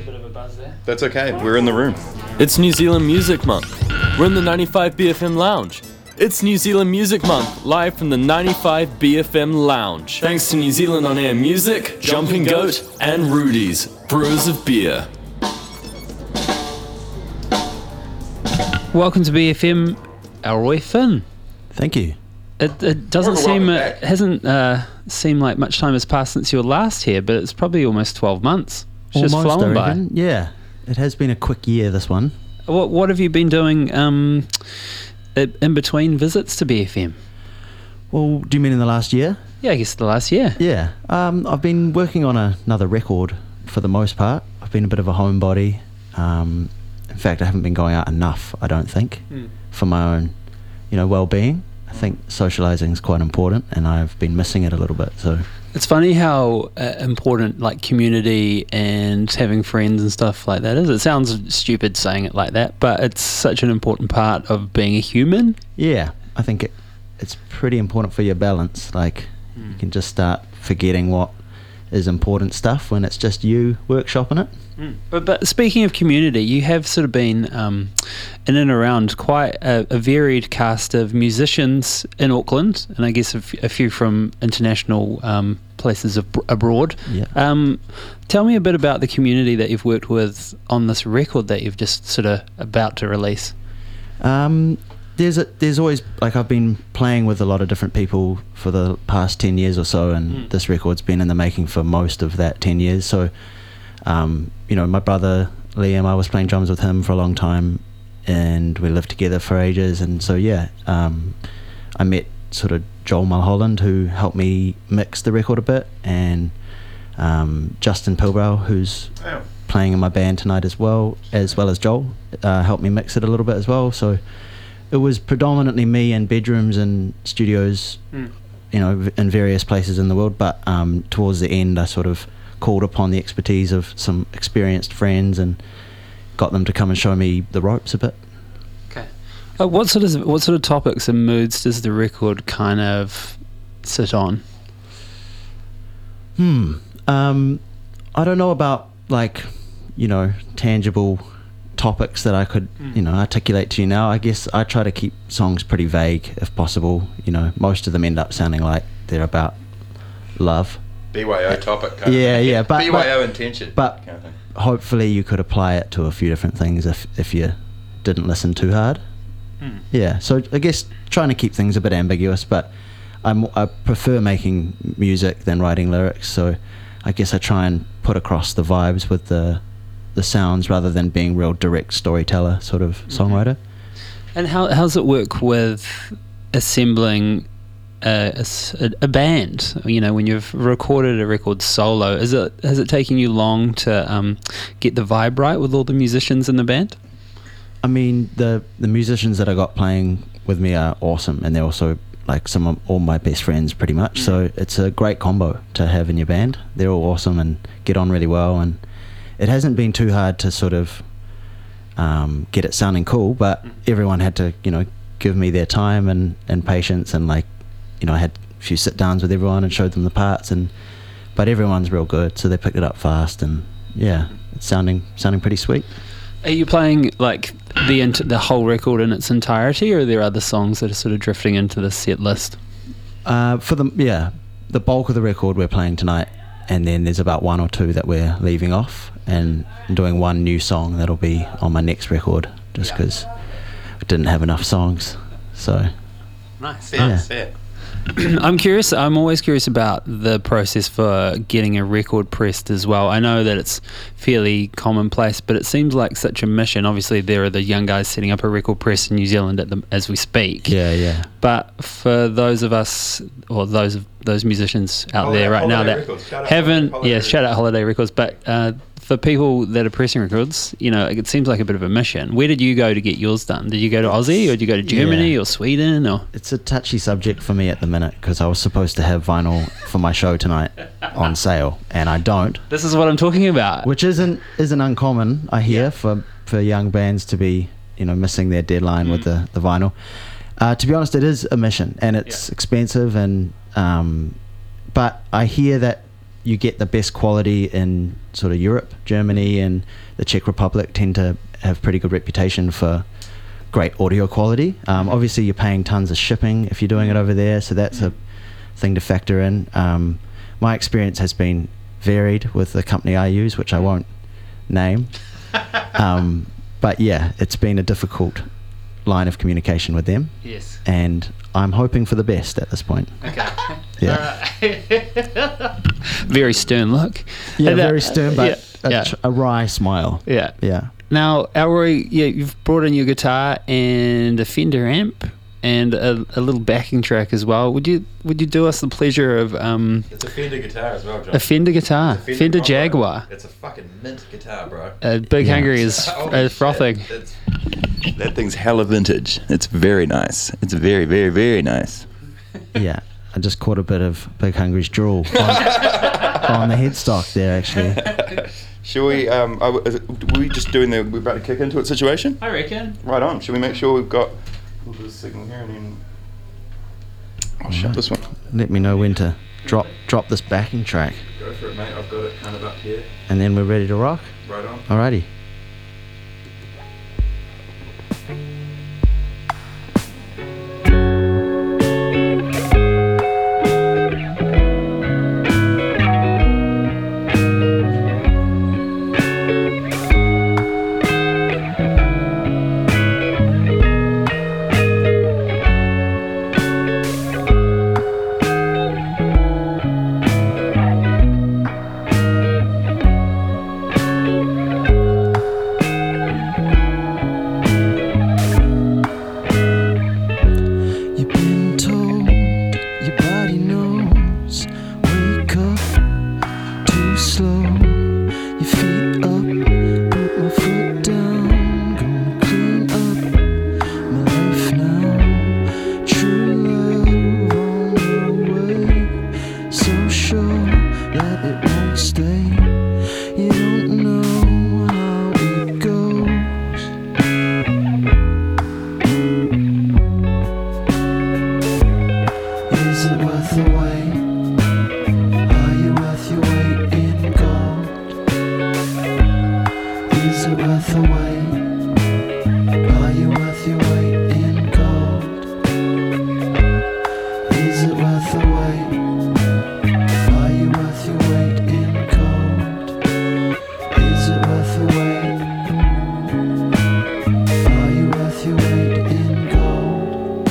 bit of a buzz there. That's okay, we're in the room. It's New Zealand Music Month. We're in the 95 BFM Lounge. It's New Zealand Music Month, live from the 95 BFM Lounge. Thanks to New Zealand On Air Music, Jumping Goat, and Rudy's, brewers of beer. Welcome to BFM, Elroy Finn. Thank you. It doesn't seem, it hasn't seemed like much time has passed since you were last here, but it's probably almost 12 months. It's just flown by. Yeah, it has been a quick year, this one. What have you been doing in between visits to BFM? Well, do you mean in the last year? Yeah, I guess the last year. Yeah, I've been working on another record for the most part. I've been a bit of a homebody. In fact, I haven't been going out enough, I don't think, for my own, well-being. I think socialising is quite important, and I've been missing it a little bit. So it's funny how important like community and having friends and stuff like that is. It sounds stupid saying it like that, but it's such an important part of being a human. Yeah, I think it's pretty important for your balance. Like you can just start forgetting what is important stuff when it's just you workshopping it. But speaking of community, you have sort of been in and around quite a varied cast of musicians in Auckland, and I guess a few from international places abroad. Yeah. Tell me a bit about the community that you've worked with on this record that you've just sort of about to release. There's always, like, I've been playing with a lot of different people for the past 10 years or so, and this record's been in the making for most of that 10 years. So, my brother Liam, I was playing drums with him for a long time, and we lived together for ages. And so, I met sort of Joel Mulholland, who helped me mix the record a bit, and Justin Pilbrow, who's playing in my band tonight as well as Joel, helped me mix it a little bit as well. So it was predominantly me in bedrooms and studios, in various places in the world. But towards the end, I sort of called upon the expertise of some experienced friends and got them to come and show me the ropes a bit. Okay. What sort of topics and moods does the record kind of sit on? I don't know about tangible topics that I could articulate to you now. I guess I try to keep songs pretty vague if possible. Most of them end up sounding like they're about love. BYO topic kind of thing. Yeah, but BYO intention. But kind of thing. Hopefully you could apply it to a few different things if you didn't listen too hard. Yeah, so I guess trying to keep things a bit ambiguous, but I prefer making music than writing lyrics, so I guess I try and put across the vibes with the sounds rather than being real direct storyteller sort of songwriter. And how's it work with assembling a band? When you've recorded a record solo, has it taken you long to get the vibe right with all the musicians in the band? I mean, the musicians that I got playing with me are awesome, and they're also like all my best friends pretty much. So it's a great combo to have in your band. They're all awesome and get on really well, and it hasn't been too hard to sort of get it sounding cool, but everyone had to give me their time and patience, and I had a few sit downs with everyone and showed them the parts, but everyone's real good, so they picked it up fast, and it's sounding pretty sweet. Are you playing like the whole record in its entirety, or are there other songs that are sort of drifting into the set list? The bulk of the record we're playing tonight, and then there's about one or two that we're leaving off and doing one new song that'll be on my next record, just because we didn't have enough songs. So nice. Yeah. I'm always curious about the process for getting a record pressed as well. I know that it's fairly commonplace, but it seems like such a mission. Obviously, there are the young guys setting up a record press in New Zealand as we speak. Yeah. But for those of us, or those musicians out there right now that haven't, shout out Holiday Records, but for people that are pressing records, it seems like a bit of a mission. Where did you go to get yours done? Did you go to Aussie, or did you go to Germany or Sweden? Or it's a touchy subject for me at the minute, because I was supposed to have vinyl for my show tonight on sale, and I don't. This is what I'm talking about. Which isn't uncommon, I hear, for young bands to be missing their deadline with the vinyl. To be honest, it is a mission, and it's expensive, and but I hear that you get the best quality in sort of Europe. Germany and the Czech Republic tend to have pretty good reputation for great audio quality. Obviously, you're paying tons of shipping if you're doing it over there, so that's a thing to factor in. My experience has been varied with the company I use, which I won't name. But yeah, it's been a difficult line of communication with them. Yes. And I'm hoping for the best at this point. Okay. Yeah. Very stern look. Yeah, And, very stern, but yeah. a wry smile. Yeah. Yeah. Now, Elroy, you've brought in your guitar and a Fender amp and a little backing track as well. Would you do us the pleasure of It's a Fender guitar as well, John. a Fender guitar, It's a Fender Combo. Jaguar? It's a fucking mint guitar, bro. Big Yeah. Hungry is Holy frothing. shit. That thing's hella vintage. It's very nice. It's very, very, very nice. Yeah. I just caught a bit of Big Hungry's drool on the headstock there, actually. Shall we? Were we just doing we're about to kick into it situation? I reckon. Right on. Shall we make sure we've got a little signal here and then I'll shut this one. Let me know when to drop this backing track, Go for it, mate. I've got it kind of up here. and then we're ready to rock. Right on. Alrighty. You've been told, your body knows. Wake up, too slow. Your feet up, put my foot down. Gonna clean up my life now. True love on the way. So sure that it won't stay. You don't know how it goes. Is it worth the wait? Are you worth your weight in gold? Is it worth the wait? Are you worth your weight in gold? Is it worth the wait? Are you worth your weight in gold? Is it worth the wait? Are you worth your weight in gold?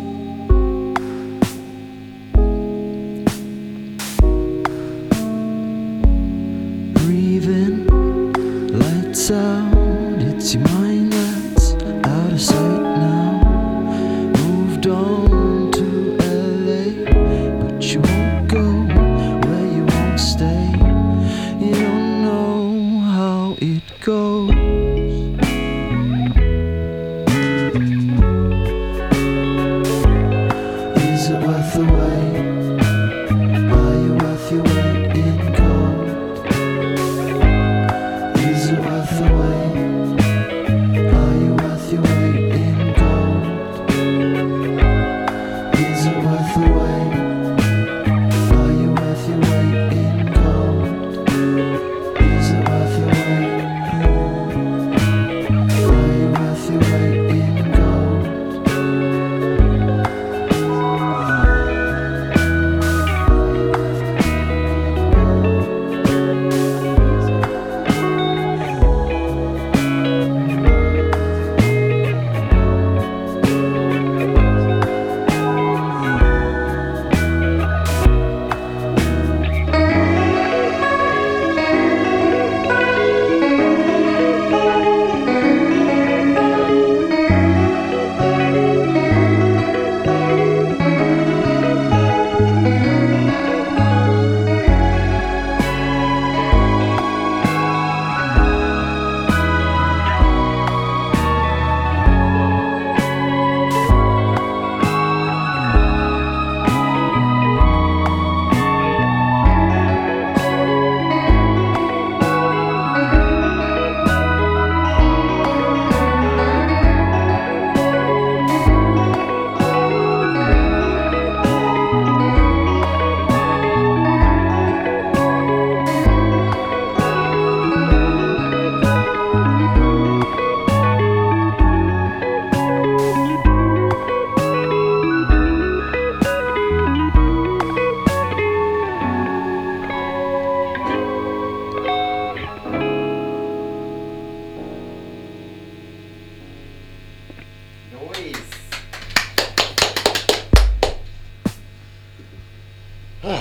Breathing, lights out, it's your mind that's out of sight now. Moved on to LA, but you won't go where you won't stay. You don't know how it goes. Is it worth the wait? Are you worth your weight in gold? Is it worth the wait? Are you worth your weight in gold? Is it worth the wait? Are you worth your weight in gold? Is it worth your weight?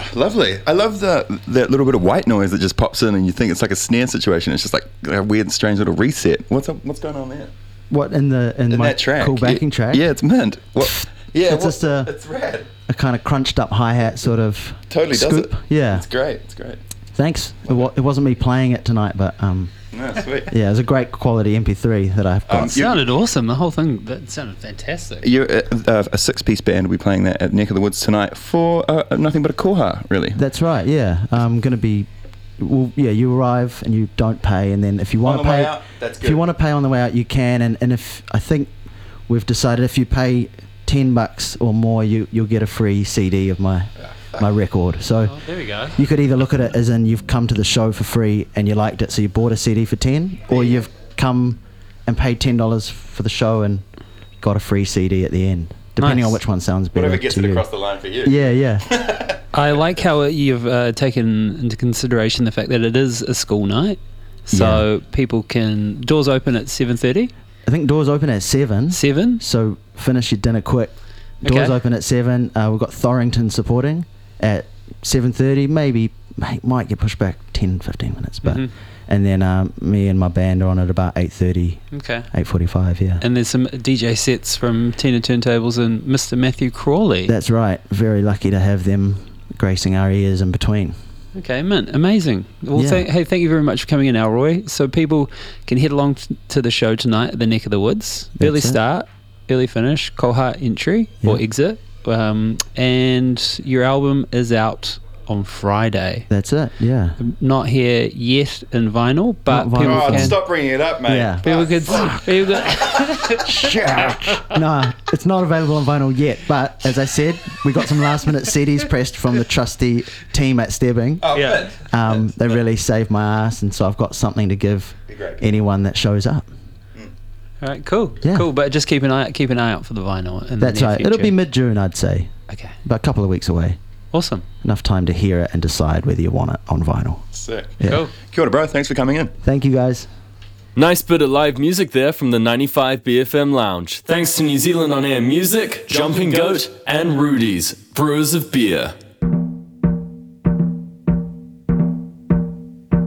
Lovely. I love that little bit of white noise that just pops in and you think it's like a snare situation. It's just like a weird, strange little reset. What's going on there? What in my that track? cool backing track? Yeah, it's mint. What? Yeah, it's just it's rad. A kind of crunched up hi-hat sort of totally scoop. does it. Yeah. It's great. Thanks. It wasn't me playing it tonight, but no, sweet. Yeah, it was a great quality MP3 that I've got. It sounded awesome. The whole thing that sounded fantastic. You're a 6-piece band. Will be playing that at Neck of the Woods tonight for nothing but a koha, really. That's right. Yeah, I'm going to be. Well, yeah, you arrive and you don't pay, and then if you want to pay, if you want to pay on the way out, you can. And if I think we've decided if you pay $10 or more, you'll get a free CD of my record. So there we go. You could either look at it as in you've come to the show for free and you liked it, so you bought a CD for 10, or you've come and paid $10 for the show and got a free CD at the end, depending on which one sounds better. Whatever gets to it you. across the line for you. Yeah. I like how you've taken into consideration the fact that it is a school night, so people can doors open at 7:30. I think doors open at 7. 7. So finish your dinner quick. Doors open at 7. We've got Thorington supporting at 7:30. Maybe might get pushed back 10-15 minutes, but and then me and my band are on at about 8:30. Okay. 8:45. Yeah. And there's some DJ sets from Tina Turntables and Mr. Matthew Crawley. That's right. Very lucky to have them gracing our ears in between. Okay, mint. Amazing. Well, thank you very much for coming in, Alroy. So people can head along to the show tonight at the Neck of the Woods. Early start, early finish, koha entry or exit. And your album is out on Friday. That's it, yeah. Not here yet in vinyl, but people can... stop bringing it up, mate. Yeah. People could... No, it's not available on vinyl yet, but as I said, we got some last minute CDs pressed from the trusty team at Stebbing. They really saved my ass, and so I've got something to give anyone that shows up. All right, cool. Yeah. Cool, but just keep an eye out for the vinyl. That's right. Future. It'll be mid-June, I'd say. Okay. About a couple of weeks away. Awesome. Enough time to hear it and decide whether you want it on vinyl. Sick. Yeah. Cool. Kia ora, bro. Thanks for coming in. Thank you, guys. Nice bit of live music there from the 95 BFM Lounge. Thanks to New Zealand On Air Music, Jumping Goat, and Rudy's, Brewers of Beer.